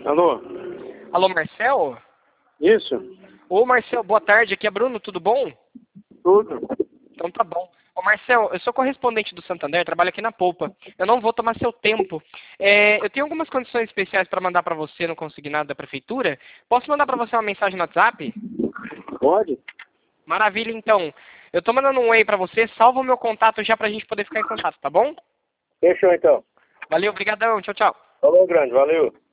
Alô? Alô, Marcel? Isso? Ô, Marcel, boa tarde. Aqui é Bruno, tudo bom? Tudo. Então tá bom. Ô, Marcel, eu sou correspondente do Santander, trabalho aqui na Poupa. Eu não vou tomar seu tempo. Eu tenho algumas condições especiais para mandar para você no consignado da prefeitura. Posso mandar para você uma mensagem no WhatsApp? Pode? Maravilha, então. Eu tô mandando um e-mail para você, salva o meu contato já pra gente poder ficar em contato, tá bom? Fechou então. Valeu, brigadão, tchau, tchau. Falou, grande, valeu.